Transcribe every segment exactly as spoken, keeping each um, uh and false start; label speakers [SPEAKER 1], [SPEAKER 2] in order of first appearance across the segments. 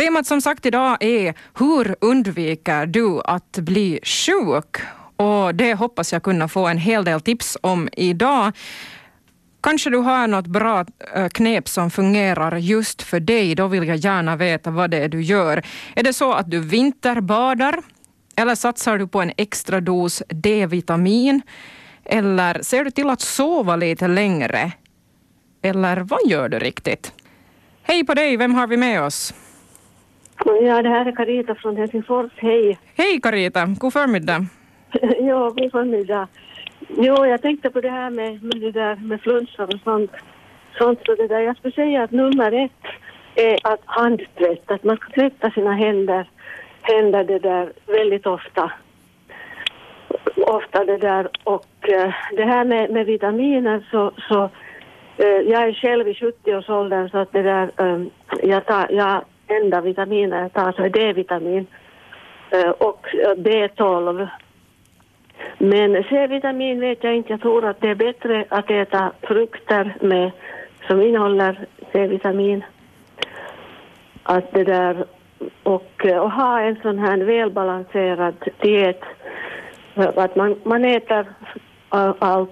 [SPEAKER 1] Temat som sagt idag är hur undviker du att bli sjuk? Och det hoppas jag kunna få en hel del tips om idag. Kanske du har något bra knep som fungerar just för dig. Då vill jag gärna veta vad det är du gör. Är det så att du vinterbadar? Eller satsar du på en extra dos D-vitamin? Eller ser du till att sova lite längre? Eller vad gör du riktigt? Hej på dig, vem har vi med oss?
[SPEAKER 2] Ja, det här är Carita från Helsingfors. Hej.
[SPEAKER 1] Hej Carita, god förmiddag.
[SPEAKER 2] Ja, god förmiddag. Jo, jag tänkte på det här med, med det där med flunsar och sånt. sånt så det där. Jag skulle säga att nummer ett är att handtvätt. Att man ska tvätta sina händer, händer det där väldigt ofta. Ofta det där. Och uh, det här med, med vitaminer så... så uh, jag är själv i sjuttio-årsåldern så att det där... Um, jag tar... Jag, enda vitaminer jag tar så är D-vitamin uh, och B tolv. Men C-vitamin vet jag inte. Jag tror att det är bättre att äta frukter med, som innehåller C-vitamin. Att det där, och, och ha en sån här välbalanserad diet. Att man, man äter allt.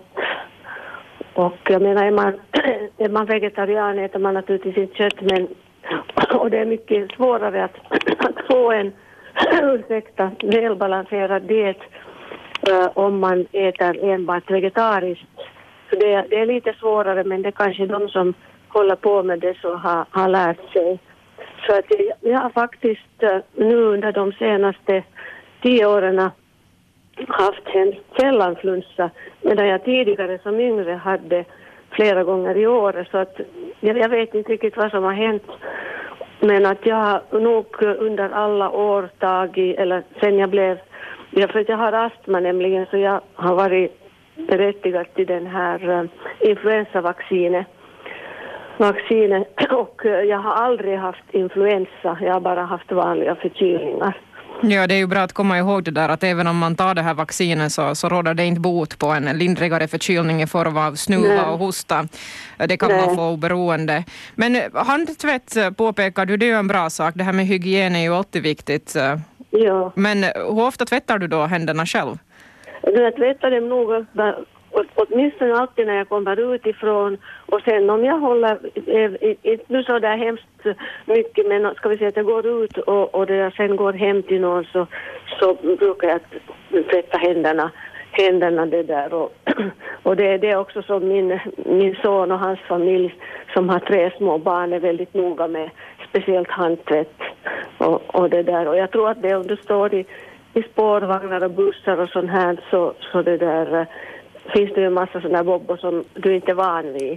[SPEAKER 2] Och jag menar, är man, är man vegetarian äter man naturligtvis inte kött, men och det är mycket svårare att, att få en ursäkta, välbalanserad diet uh, om man äter enbart vegetariskt. Så det, det är lite svårare, men det är kanske de som håller på med det så har, har lärt sig. Så att jag, jag har faktiskt uh, nu under de senaste tio åren haft en sällan flunsa, medan jag tidigare som yngre hade flera gånger i år. Så att jag, jag vet inte riktigt vad som har hänt. Men att jag har nog under alla år tagit, eller sen jag blev, ja, för att jag har astma nämligen, så jag har varit berättigad till den här uh, influensavaccinet. Vaccinet, och uh, jag har aldrig haft influensa, jag har bara haft vanliga förkylningar.
[SPEAKER 1] Ja, det är ju bra att komma ihåg det där att även om man tar det här vaccinet så, så råder det inte bot på en lindrigare förkylning i form av snuva Nej. och hosta. Det kan Nej. man få oberoende. Men handtvätt påpekar du, det är ju en bra sak. Det här med hygien är ju alltid viktigt.
[SPEAKER 2] Ja.
[SPEAKER 1] Men hur ofta tvättar du då händerna själv?
[SPEAKER 2] Jag tvättar dem nog åtminstone alltid när jag kommer utifrån, och sen om jag håller inte nu så där hemskt mycket, men ska vi säga att jag går ut och, och det jag sen går hem till någon, så, så brukar jag tvätta händerna händerna det där, och, och det, det är också som min, min son och hans familj som har tre små barn är väldigt noga med speciellt handtvätt och, och det där, och jag tror att det om du står i, i spårvagnar och bussar och sånt här, så, så det där finns det ju en massa sådana bobbor som du inte är van vid.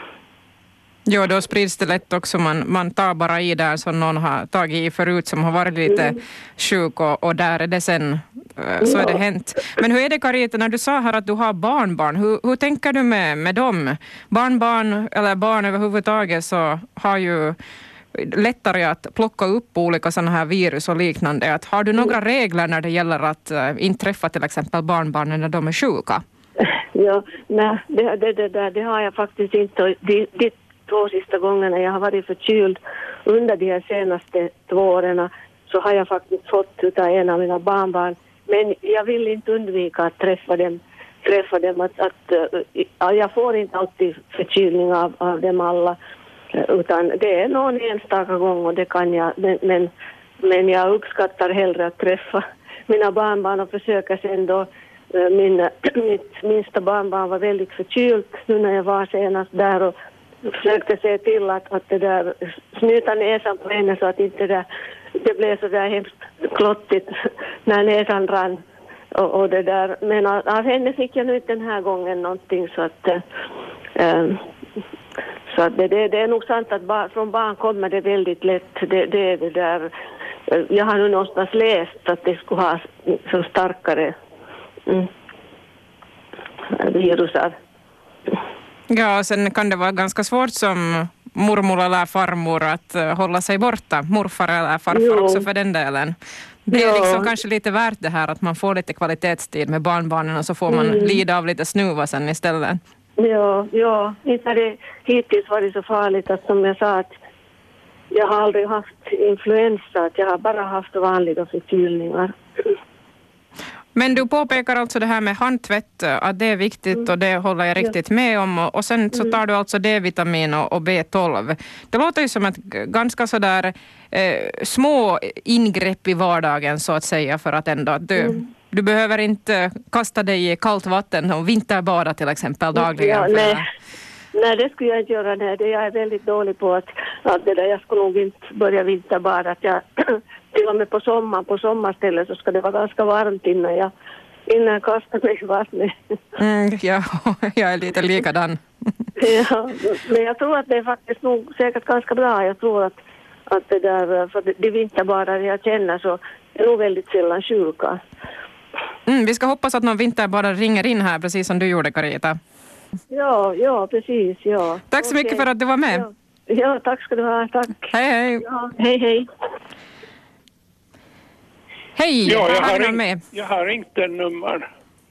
[SPEAKER 1] Ja, då sprids det lätt också. Man, man tar bara i där som någon har tagit i förut som har varit lite mm. sjuk, och, och där är det sen, så ja. är det hänt. Men hur är det, Carita, när du sa här att du har barnbarn, hur, hur tänker du med, med dem? Barnbarn eller barn överhuvudtaget så har ju lättare att plocka upp olika sådana här virus och liknande. Att, har du några regler när det gäller att uh, inte träffa till exempel barnbarnen när de är sjuka?
[SPEAKER 2] Ja, nej, det, det, det, det, det har jag faktiskt inte. De, de två sista gångerna jag har varit förkyld under de här senaste två åren, så har jag faktiskt fått utav en av mina barnbarn. Men jag vill inte undvika att träffa dem. Träffa dem att, att, uh, jag får inte alltid förkylning av, av dem alla. Utan det är någon enstaka gång, och det kan jag. Men, men, men jag uppskattar hellre att träffa mina barnbarn och försöka sen då. Min, mitt minsta barnbarn var väldigt förkylt nu när jag var senast där, och försökte se till att, att det där snyta näsan på henne så att inte det, det blev så där hemskt klottigt när näsan rann. Och, och det där. Men av, av henne fick jag nu den här gången någonting, så att, äh, så att det, det, det är nog sant att bar, från barn kommer det väldigt lätt. Det, det, det där. Jag har nu någonstans läst att det skulle ha så starkare Mm. virusar.
[SPEAKER 1] Ja, sen kan det vara ganska svårt som mormor eller farmor att uh, hålla sig borta. Morfar eller farfar jo. också för den delen. Det är jo. liksom kanske lite värt det här att man får lite kvalitetstid med barnbarnen, och så får man mm. lida av lite snuva sen istället.
[SPEAKER 2] Ja, ja. Inte har det hittills varit så farligt att, som jag sa, att jag har aldrig haft influensa, jag har bara haft vanliga förkylningar.
[SPEAKER 1] Men du påpekar alltså det här med handtvätt, att det är viktigt mm. och det håller jag riktigt ja. med om. Och sen så tar du alltså D-vitamin och B tolv. Det låter ju som ett ganska sådär eh, små ingrepp i vardagen så att säga för att ändå att du, mm. du behöver inte kasta dig i kallt vatten och vinterbada till exempel dagligen.
[SPEAKER 2] Ja, nej. nej, det skulle jag inte göra. Nej. Det jag är väldigt dålig på att, att det där, jag skulle nog inte börja vinterbada. Att jag, till och med på sommaren, på sommarstället så ska det vara ganska varmt innan jag, innan jag kastar mig i vattnet.
[SPEAKER 1] Mm, ja, jag är lite likadan.
[SPEAKER 2] Ja, men jag tror att det är faktiskt nog säkert ganska bra. Jag tror att, att det där, för de vinterbadare jag känner så är nog väldigt sällan sjuka.
[SPEAKER 1] Mm, vi ska hoppas att någon vinterbadare ringer in här, precis som du gjorde, Carita.
[SPEAKER 2] Ja, ja, precis, ja.
[SPEAKER 1] Tack så okay. mycket för att du var med.
[SPEAKER 2] Ja, ja tack ska du ha, tack.
[SPEAKER 1] Hej, hej.
[SPEAKER 2] Ja, hej, hej.
[SPEAKER 1] Hej,
[SPEAKER 3] ja, jag, har
[SPEAKER 1] ringt,
[SPEAKER 3] med. jag har ringt en nummer.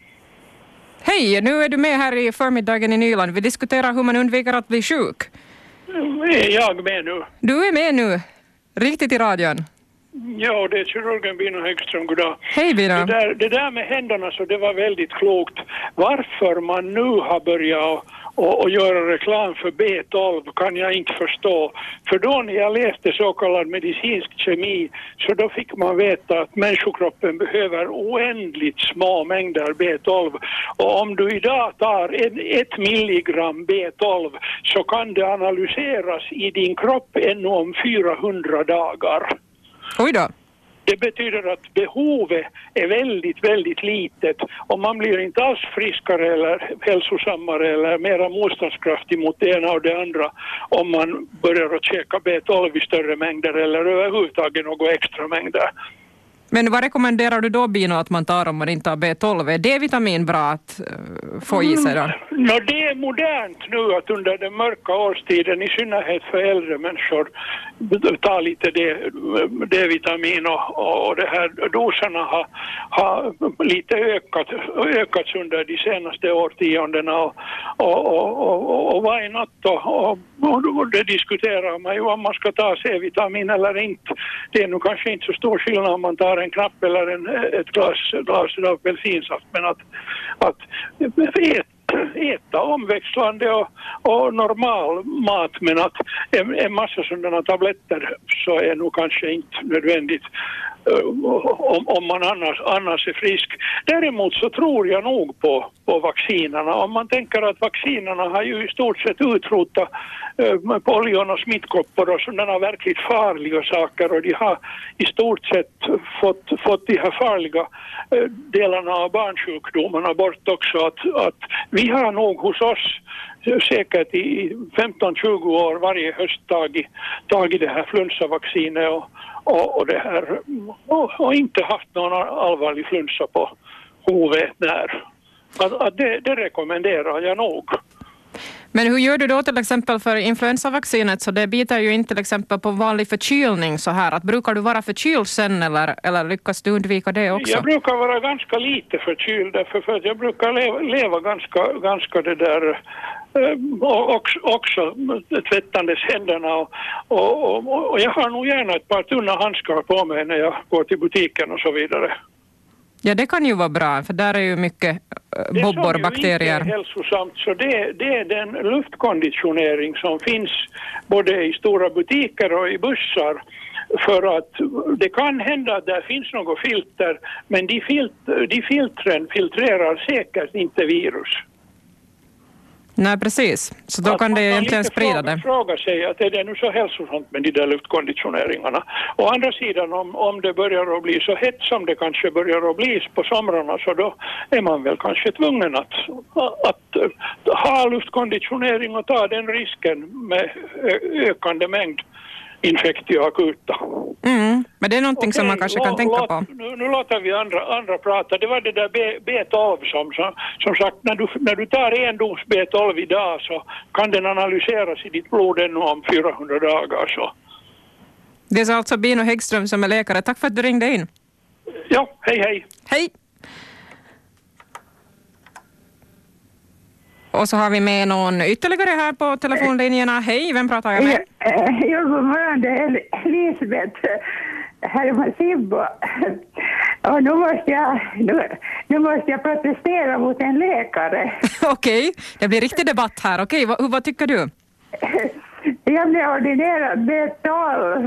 [SPEAKER 1] Hej, nu är du med här i förmiddagen i Nyland. Vi diskuterar hur man undviker att bli sjuk.
[SPEAKER 3] Är jag med nu?
[SPEAKER 1] Du är med nu, riktigt i radion.
[SPEAKER 3] Ja, det är kirurgen Bino Häggström, goddag.
[SPEAKER 1] Hej Bino.
[SPEAKER 3] Det där, det där med händerna så det var väldigt klokt. Varför man nu har börjat och, och göra reklam för B tolv kan jag inte förstå. För då när jag läste så kallad medicinsk kemi så då fick man veta att människokroppen behöver oändligt små mängder B tolv. Och om du idag tar en, ett milligram B tolv så kan det analyseras i din kropp ännu om fyrahundra dagar.
[SPEAKER 1] Oj då.
[SPEAKER 3] Det betyder att behovet är väldigt, väldigt litet och man blir inte alls friskare eller hälsosammare eller mera motståndskraftig mot det ena och det andra om man börjar att käka B tolv i större mängder eller överhuvudtaget några extra mängder.
[SPEAKER 1] Men vad rekommenderar du då, Bino, att man tar om man inte har B tolv? Är D-vitamin bra att uh, få i sig då?
[SPEAKER 3] Mm. No, det är modernt nu att under den mörka årstiden, i synnerhet för äldre människor, ta lite D-vitamin och, och det här doserna har, har lite ökat, ökats under de senaste årtiondena och, och, och, och, och varje natt och, och, och det diskuterar man ju om man ska ta C-vitamin eller inte. Det är nog kanske inte så stor skillnad om man tar en knapp eller en, ett glas, glas av bensinsaft, men att, att äta, äta omväxlande och, och normal mat, men att en, en massa sådana tabletter så är nog kanske inte nödvändigt om, om man annars, annars är frisk. Däremot så tror jag nog på, på vaccinerna. Om man tänker att vaccinerna har ju i stort sett utrotat äh, polion och smittkoppor och sådana verkligt farliga saker, och de har i stort sett fått, fått de här farliga äh, delarna av barnsjukdomarna bort också. Att, att vi har nog hos oss säkert i femton tjugo år varje höst tagit, tagit det här flunsavaccinet och, och, och, det här, och, och inte haft någon allvarlig flunsa på huvudet när. Att, att det, det rekommenderar jag nog.
[SPEAKER 1] Men hur gör du då till exempel för influensavaccinet? Så det biter ju inte till exempel på vanlig förkylning så här. Att brukar du vara förkyld sen eller, eller lyckas du undvika det också?
[SPEAKER 3] Jag brukar vara ganska lite förkyld därför för att jag brukar leva, leva ganska, ganska det där och också, också tvättandes händerna och, och, och, och jag har nog gärna ett par tunna handskar på mig när jag går till butiken och så vidare.
[SPEAKER 1] Ja, det kan ju vara bra, för där är ju mycket bobbor, bakterier. Det som ju inte är
[SPEAKER 3] hälsosamt, så det, det är den luftkonditionering som finns både i stora butiker och i bussar. För att det kan hända att det finns något filter, men de, filter, de filtren filtrerar säkert inte virus.
[SPEAKER 1] Nej, precis. Så då att kan det egentligen sprida det.
[SPEAKER 3] Man fråga sig att är det nu så hälsosamt med de där luftkonditioneringarna. Å andra sidan, om, om det börjar att bli så hett som det kanske börjar att bli på somrarna, så då är man väl kanske tvungen att, att, att ha luftkonditionering och ta den risken med ökande mängd infektio akuta.
[SPEAKER 1] Mm, men det är någonting okay, som man kanske kan tänka
[SPEAKER 3] låt,
[SPEAKER 1] på.
[SPEAKER 3] Nu, nu låter vi andra, andra prata. Det var det där B, B tolv som, som, som sagt, när du, när du tar en dos B tolv idag så kan den analyseras i ditt blod ännu om fyrahundra dagar. Så.
[SPEAKER 1] Det är alltså Bino Häggström som är läkare. Tack för att du ringde in.
[SPEAKER 3] Ja, hej hej.
[SPEAKER 1] Hej. Och så har vi med någon ytterligare här på telefonlinjerna. Hej, vem pratar jag med?
[SPEAKER 4] Jo, god morgon, det är Elisabeth här från Sibbo. Och nu måste jag, nu, nu måste jag protestera mot en läkare.
[SPEAKER 1] Okej, det blir riktig debatt här. Okej, vad, vad tycker du?
[SPEAKER 4] Jag blev ordinerad B tolv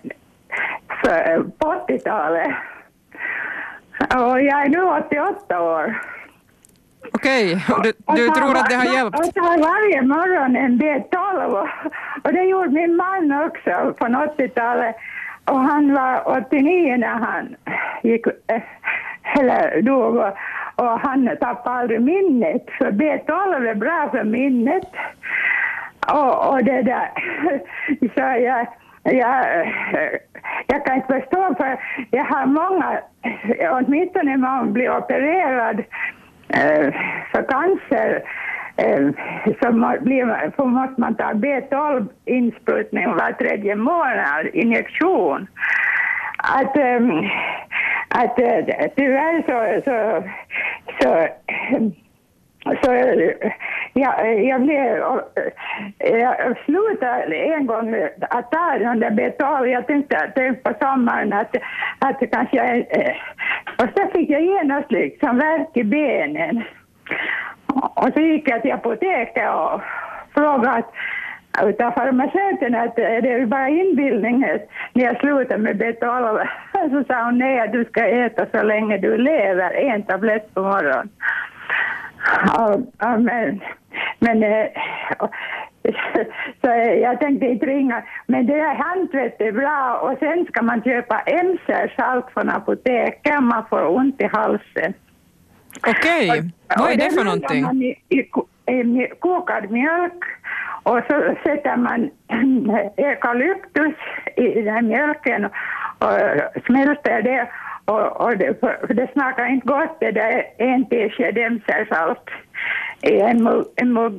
[SPEAKER 4] på åttiotalet. Och jag är nu åttioåtta år.
[SPEAKER 1] Okej, du, du tror att det har hjälpt?
[SPEAKER 4] Jag tar varje morgon en B tolv och, och det gjorde min man också på åttiotalet. Och han var åttionio när han gick, eller dog, och, och han tappade aldrig minnet. Så B tolv är bra för minnet. Och, och det där, så jag, jag, jag kan inte förstå, för jag har många, åtminstone när man blir opererad för cancer, så blir, så måste man ta B tolv insprutning var tredje månad, injektion. Att, att tyvärr så, så, så, så jag, jag, blev, jag slutade en gång att ta den där B tolv. Jag tänkte, tänkte på sommaren att, att kanske jag, och så fick jag genast liksom värk i benen. Och så gick jag till apoteket och frågade utav farmaceuten att det är bara inbildning när jag slutar med B tolv. Så sa hon nej, att du ska äta så länge du lever, en tablett på morgonen. Ja, ja, men, men så jag tänkte inte ringa, men det är handtvätt är bra, och sen ska man köpa M C R-salt från apoteket om man får ont i halsen.
[SPEAKER 1] Okej, okay. Vad är det för någonting?
[SPEAKER 4] Man i, i, i kokad mjölk, och så sätter man eukalyptus i den mjölken och, och smälter det. Och, och det, för det smakar inte gott, det där en tesked M C R-salt i en mugg, en mugg.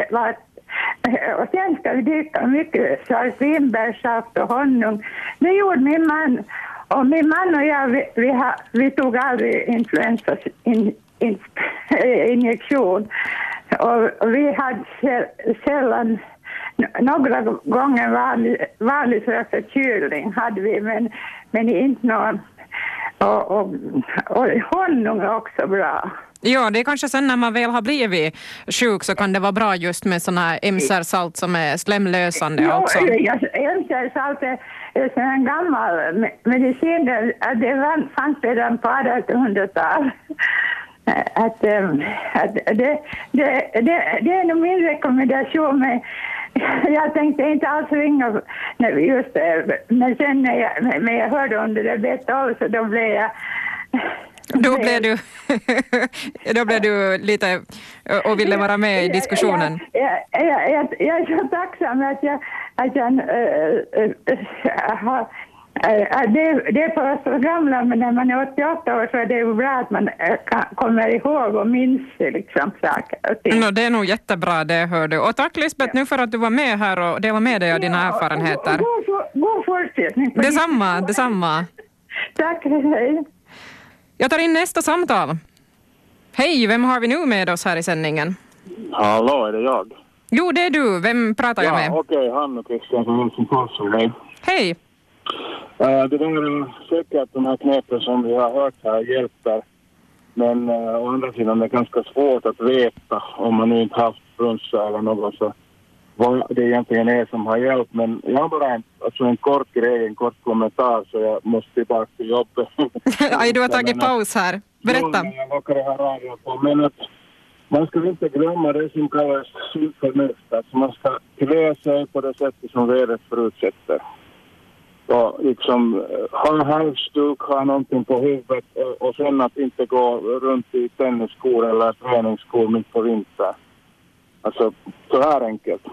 [SPEAKER 4] Och sen ska vi dricka mycket saltvinbärssaft och honung. Det gjorde min man. Och min man och jag, vi, vi, ha, vi tog aldrig influensa in, in, injektion. Och vi hade sällan, några gånger vanlig, vanlig förkylning hade vi, men, men inte någon. Och, och, och honung är också bra.
[SPEAKER 1] Ja, det är kanske sen när man väl har blivit sjuk så kan det vara bra just med såna här M C R-salt som är slemlösande.
[SPEAKER 4] Ja,
[SPEAKER 1] också.
[SPEAKER 4] M C R-salt är, är en gammal medicin. Det fanns redan på artonhundratalet. Att, att det, det, det, det är nog min rekommendation. Men jag tänkte inte alls ringa just det. Men sen när jag, när jag hörde under det B tolv så då blev jag...
[SPEAKER 1] Då blev du, då blev du lite och ville vara med i diskussionen.
[SPEAKER 4] Jag, jag, jag, jag, jag är så tacksam att jag, att jag äh, äh, har... Äh, det, det är för oss så gamla, men när man är åttioåtta år så är det ju bra att man äh, kan, kommer ihåg och minns liksom saker och ting.
[SPEAKER 1] No, det är nog jättebra, det hör du. Och tack Lisbeth nu för att du var med här och delade med dig av dina ja, erfarenheter.
[SPEAKER 4] God, god, god fortsättning.
[SPEAKER 1] Detsamma, detsamma.
[SPEAKER 4] Tack, hej.
[SPEAKER 1] Jag tar in nästa samtal. Hej, vem har vi nu med oss här i sändningen?
[SPEAKER 5] Hallå, är det jag?
[SPEAKER 1] Jo, det är du. Vem pratar jag med?
[SPEAKER 5] Ja, okej, okay, Hanna Kristian från Helsingfors. Hej.
[SPEAKER 1] Hej.
[SPEAKER 5] Uh, det är säkert de här knepen som vi har hört här hjälper. Men uh, å andra sidan är det ganska svårt att veta om man nu inte haft brunsa eller något så vad det egentligen är som har hjälpt. Men jag har bara en, alltså en kort grej, en kort kommentar så jag måste tillbaka till jobbet.
[SPEAKER 1] Aj, du har tagit men, paus här. Berätta.
[SPEAKER 5] Jo, jag lockar det här radion på. Men att man ska inte glömma det som kallas synförnuft. Alltså man ska klä sig på det sättet som vädret förutsätter. Och liksom ha halsduk, ha någonting på huvudet och, och sen att inte gå runt i tennisskor eller träningsskor mitt på vinter. Alltså så här enkelt.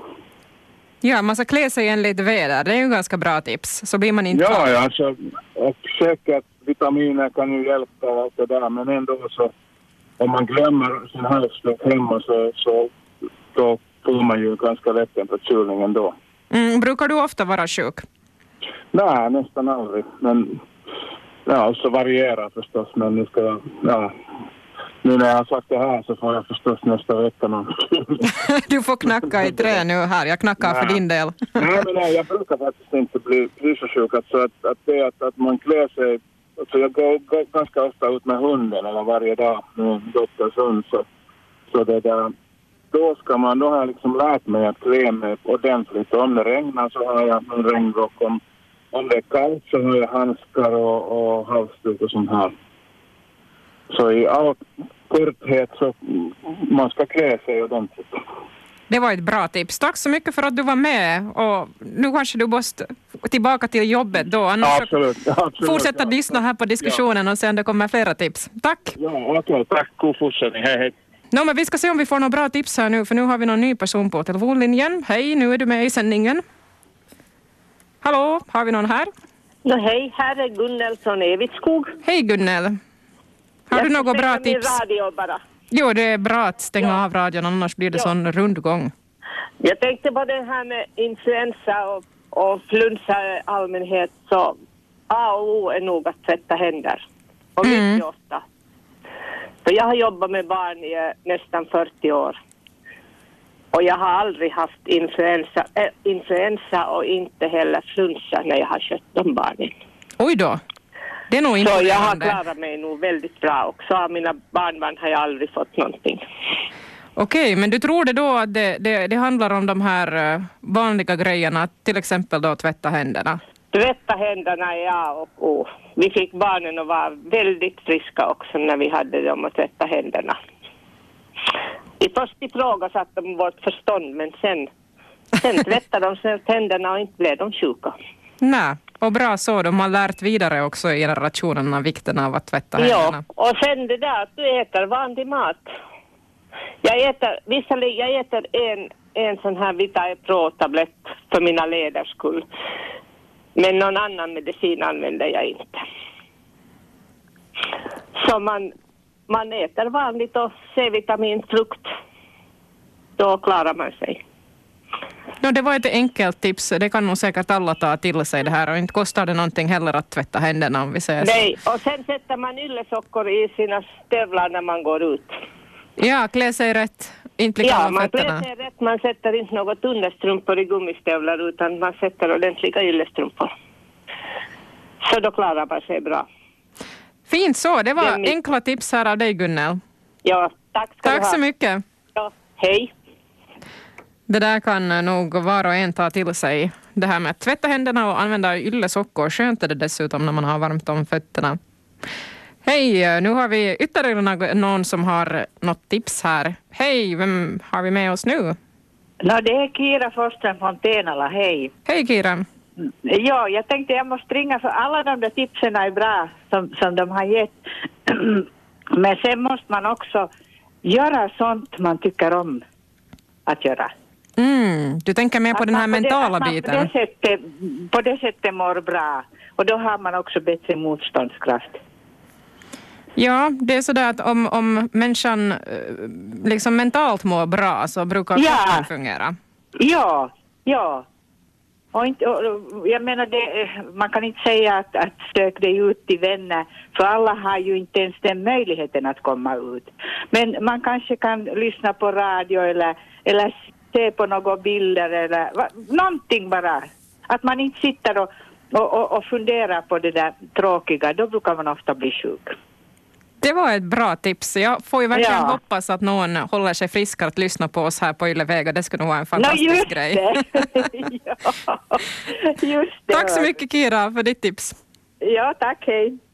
[SPEAKER 1] Ja, man ska klä sig enligt väder. Det är ju ganska bra tips. Så blir man inte
[SPEAKER 5] ja,
[SPEAKER 1] klar.
[SPEAKER 5] Ja, alltså och säkert vitaminer kan ju hjälpa och allt det där. Men ändå så om man glömmer sin halsduk hemma så, så då får man ju ganska lätt en förkylning ändå.
[SPEAKER 1] Mm, brukar du ofta vara sjuk?
[SPEAKER 5] Nej, nästan aldrig. Men ja, så varierar förstås. Men det ska, ja, nu när jag har sagt det här så får jag förstås nästa vecka någon.
[SPEAKER 1] Du får knacka i trä nu här. Jag knackar
[SPEAKER 5] nej.
[SPEAKER 1] för din del.
[SPEAKER 5] nej, men nej, jag brukar faktiskt inte bli, bli så sjuk. Alltså att, att det att, att man klär sig... Alltså jag går, går ganska ofta ut med hunden eller varje dag med dotters hund. Så, så det där... Då ska man, då har jag liksom lärt mig att klä mig ordentligt. Om det regnar så har jag en regnrock. Om, om det är kallt så har jag handskar och, och halsduk och sånt här. Så i all korthet så man ska klä sig ordentligt.
[SPEAKER 1] Det var ett bra tips. Tack så mycket för att du var med. Och nu kanske du måste tillbaka till jobbet då. Annars
[SPEAKER 5] absolut, absolut,
[SPEAKER 1] fortsätta
[SPEAKER 5] ja.
[SPEAKER 1] lyssna här på diskussionen ja. Och sen det kommer flera tips. Tack!
[SPEAKER 5] Ja, okej. Okay. Tack. God fortsättning. Hej, hej.
[SPEAKER 1] No, men vi ska se om vi får några bra tips här nu, för nu har vi någon ny person på telefonlinjen. Hej, nu är du med i sändningen. Hallå, har vi någon här?
[SPEAKER 6] No, hej, här är Gunnel från Evitskog.
[SPEAKER 1] Hej Gunnel. Har
[SPEAKER 6] jag
[SPEAKER 1] du några bra
[SPEAKER 6] tips?
[SPEAKER 1] tips?
[SPEAKER 6] Radio bara.
[SPEAKER 1] Jo, det är bra att stänga
[SPEAKER 6] ja.
[SPEAKER 1] av radion, annars blir det
[SPEAKER 6] ja.
[SPEAKER 1] sån rundgång.
[SPEAKER 6] Jag tänkte på det här med influensa och, och flunsa i allmänhet, så A och O är nog att tvätta händer. Och
[SPEAKER 1] Mm.
[SPEAKER 6] mycket ofta. För jag har jobbat med barn i eh, nästan fyrtio år. Och jag har aldrig haft influensa, äh, influensa och inte heller flunsa när jag har kött de barnen.
[SPEAKER 1] Oj då, det är nog
[SPEAKER 6] Så jag har
[SPEAKER 1] imponerande.
[SPEAKER 6] klarat mig nog väldigt bra också. Av mina barnbarn har jag aldrig fått någonting.
[SPEAKER 1] Okej, men du tror det då att det, det, det handlar om de här uh, vanliga grejerna, till exempel då tvätta händerna?
[SPEAKER 6] Tvätta händerna är A och O. Vi fick barnen att vara väldigt friska också när vi hade dem att tvätta händerna. I först ifrågasatte de vårt förstånd, men sen, sen tvättade de sig händerna och inte blev de sjuka.
[SPEAKER 1] Nej, och bra så. De har lärt vidare också i generationerna vikten av att tvätta händerna.
[SPEAKER 6] Ja, och sen det där att du äter vanlig mat. Jag äter, visserligen, jag äter en, en sån här Vitae Pro-tablett för mina leders skull. Men någon annan medicin använder jag inte. Så man, man äter vanligt och C-vitamin, frukt. Då klarar man sig.
[SPEAKER 1] No, det var ett enkelt tips. Det kan nog säkert alla ta till sig det här. Och inte kostar det någonting heller att tvätta händerna om vi säger så.
[SPEAKER 6] Nej, och sen sätter man yllesockor i sina stövlar när man går ut.
[SPEAKER 1] Ja, klä sig rätt. Inte lika
[SPEAKER 6] Ja,
[SPEAKER 1] av
[SPEAKER 6] man klär
[SPEAKER 1] fötterna.
[SPEAKER 6] sig rätt. Man sätter inte något understrumpor i gummistövlar utan man sätter ordentliga yllestrumpor. Så då klarar man sig bra.
[SPEAKER 1] Fint så. Det var
[SPEAKER 6] Det är mitt-
[SPEAKER 1] enkla tips här av dig, Gunnel.
[SPEAKER 6] Ja, tack ska du
[SPEAKER 1] Tack
[SPEAKER 6] ha.
[SPEAKER 1] så mycket.
[SPEAKER 6] Ja, hej.
[SPEAKER 1] Det där kan nog var och en ta till sig. Det här med att tvätta händerna och använda yllesockor. Skönt är det dessutom när man har varmt om fötterna. Hej, nu har vi ytterligare någon som har något tips här. Hej, vem har vi med oss nu?
[SPEAKER 7] No, det är Kira Forström från Tenala, hej.
[SPEAKER 1] Hej Kira.
[SPEAKER 7] Ja, jag tänkte jag måste ringa för alla de där tipsen är bra som, som de har gett. Men sen måste man också göra sånt man tycker om att göra.
[SPEAKER 1] Mm, du tänker mer på
[SPEAKER 7] Att
[SPEAKER 1] den här
[SPEAKER 7] man på det-
[SPEAKER 1] mentala
[SPEAKER 7] att man
[SPEAKER 1] biten.
[SPEAKER 7] På det, sättet, på det sättet mår bra. Och då har man också bättre motståndskraft.
[SPEAKER 1] Ja, det är sådär att om, om människan eh, liksom mentalt mår bra så brukar
[SPEAKER 7] Ja.
[SPEAKER 1] kroppen fungera.
[SPEAKER 7] Ja, ja. Och inte, och, jag menar, det, man kan inte säga att, att stök dig ut till vänner, för alla har ju inte ens den möjligheten att komma ut. Men man kanske kan lyssna på radio eller, eller se på några bilder eller va, någonting bara. Att man inte sitter och, och, och, och funderar på det där tråkiga, då brukar man ofta bli sjuk.
[SPEAKER 1] Det var ett bra tips. Jag får ju verkligen
[SPEAKER 7] Ja.
[SPEAKER 1] hoppas att någon håller sig frisk att lyssna på oss här på Ylleväga. Det skulle nog vara en fantastisk
[SPEAKER 7] no, just
[SPEAKER 1] grej.
[SPEAKER 7] Det. ja, just det.
[SPEAKER 1] Tack så mycket Kira för ditt tips.
[SPEAKER 7] Ja, tack, hej.